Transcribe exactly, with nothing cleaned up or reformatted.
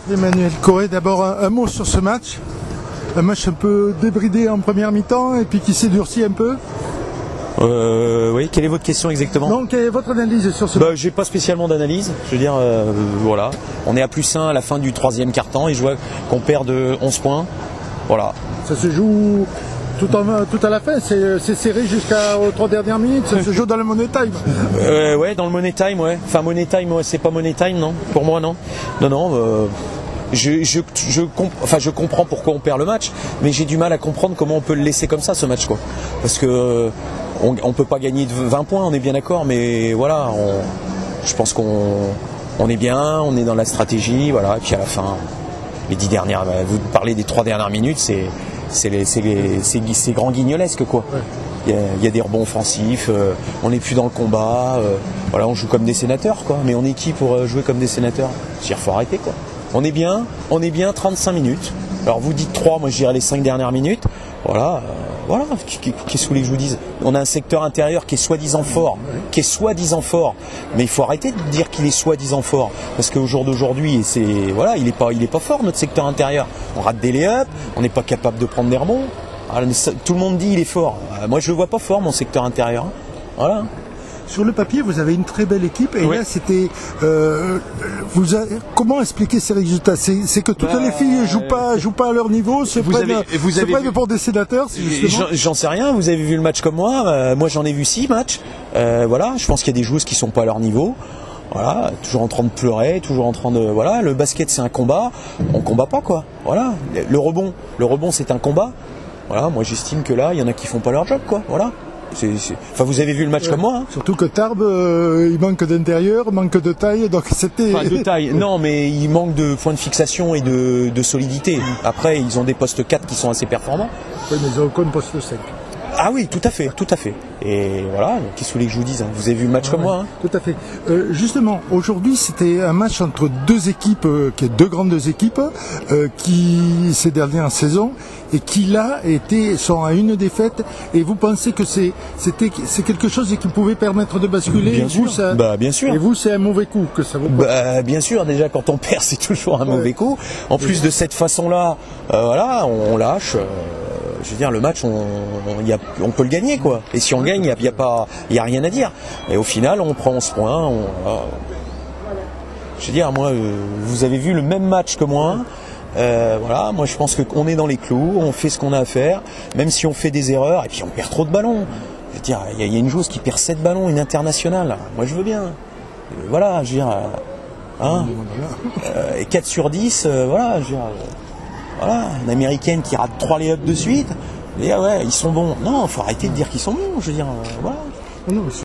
Emmanuel Corré, d'abord un, un mot sur ce match. Un match un peu débridé en première mi-temps et puis qui s'est durci un peu. Euh, oui, quelle est votre question exactement? Donc, quelle est votre analyse sur ce bah, match? J'ai pas spécialement d'analyse. Je veux dire, euh, voilà. On est à plus un à la fin du troisième quart-temps et je vois qu'on perd de onze points. Voilà. Ça se joue tout, en, tout à la fin, c'est serré jusqu'aux trois dernières minutes, ça se joue dans le Money Time. Euh, ouais, dans le Money Time, ouais. Enfin, Money Time, ouais, c'est pas Money Time, non? Pour moi, non. Non, non. Euh... Je, je, je, comp enfin, je comprends pourquoi on perd le match, mais j'ai du mal à comprendre comment on peut le laisser comme ça, ce match, quoi. Parce que on, on peut pas gagner de vingt points, on est bien d'accord, mais voilà, on, je pense qu'on on est bien, on est dans la stratégie, voilà. Et puis à la fin, les dix dernières, vous parlez des trois dernières minutes, c'est c'est grand guignolesque, quoi. Ouais. Il y, a, il y a des rebonds offensifs, euh, on n'est plus dans le combat, euh, voilà, on joue comme des sénateurs, quoi. Mais on est qui pour jouer comme des sénateurs? Il faut arrêter, quoi. On est bien, on est bien trente-cinq minutes. Alors vous dites trois, moi je dirais les cinq dernières minutes. Voilà, euh, voilà, qu'est-ce que vous voulez que je vous dise? On a un secteur intérieur qui est soi-disant fort, qui est soi-disant fort. Mais il faut arrêter de dire qu'il est soi-disant fort. Parce qu'au jour d'aujourd'hui, c'est voilà, il n'est pas, il est pas fort notre secteur intérieur. On rate des lay-ups, on n'est pas capable de prendre des rebonds. Alors, tout le monde dit il est fort. Euh, moi je le vois pas fort mon secteur intérieur. Voilà. Sur le papier, vous avez une très belle équipe et oui. Là, c'était. Euh, vous a, comment expliquer ces résultats? C'est que toutes bah, les filles jouent pas, jouent pas à leur niveau, se vous prennent, avez, vous se avez prennent vu... pour des sénateurs. J'en sais rien. Vous avez vu le match comme moi. Euh, moi, j'en ai vu six matchs. Euh, voilà. Je pense qu'il y a des joueuses qui sont pas à leur niveau. Voilà, toujours en train de pleurer, toujours en train de voilà. Le basket, c'est un combat. On combat pas, quoi. Voilà. Le rebond, le rebond, c'est un combat. Voilà. Moi, j'estime que là, il y en a qui font pas leur job, quoi. Voilà. C'est, c'est... Enfin, vous avez vu le match ouais. Comme moi. Hein. Surtout que Tarbes, euh, il manque d'intérieur, manque de taille, donc c'était. Enfin, de taille, non, mais il manque de points de fixation et de, de solidité. Après, ils ont des postes quatre qui sont assez performants. Oui, mais ils ont aucun poste cinq. Ah oui, tout à fait, tout à fait. Et voilà, qu'est-ce que vous voulez que je vous dise hein? Vous avez vu le match ah, comme ouais, moi hein? Tout à fait. Euh, justement, aujourd'hui, c'était un match entre deux équipes, euh, qui est deux grandes équipes, euh, qui ces dernières saisons et qui là étaient sont à une défaite. Et vous pensez que c'est c'était c'est quelque chose qui pouvait permettre de basculer? Bien et sûr. Vous, ça, bah bien sûr. Et vous, c'est un mauvais coup que ça vous. Bah bien sûr. Déjà, quand on perd, c'est toujours un ouais. mauvais coup. En plus ouais. de cette façon-là, euh, voilà, on, on lâche. Euh, Je veux dire, le match, on, on, y a, on peut le gagner, quoi. Et si on gagne, il n'y a, y a, pas, y a rien à dire. Et au final, on prend onze points. On, euh, je veux dire, moi, euh, vous avez vu le même match que moi. Euh, voilà, moi, je pense qu'on est dans les clous. On fait ce qu'on a à faire, même si on fait des erreurs. Et puis, on perd trop de ballons. Je veux dire, il y, y a une joueuse qui perd sept ballons, une internationale. Moi, je veux bien. Euh, voilà, je veux dire. Hein, euh, et quatre sur dix, euh, voilà, je veux dire. Voilà, une américaine qui rate trois lay-ups de suite. Et ah ouais, ils sont bons. Non, il faut arrêter de dire qu'ils sont bons. Je veux dire, euh, voilà. Non,